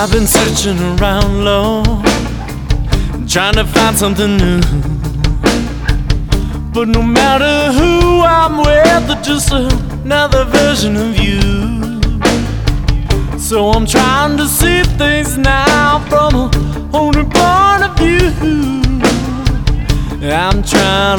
I've been searching around low, trying to find something new. But no matter who I'm with, they're just another version of you. So I'm trying to see things now from a whole new point of view. I'm trying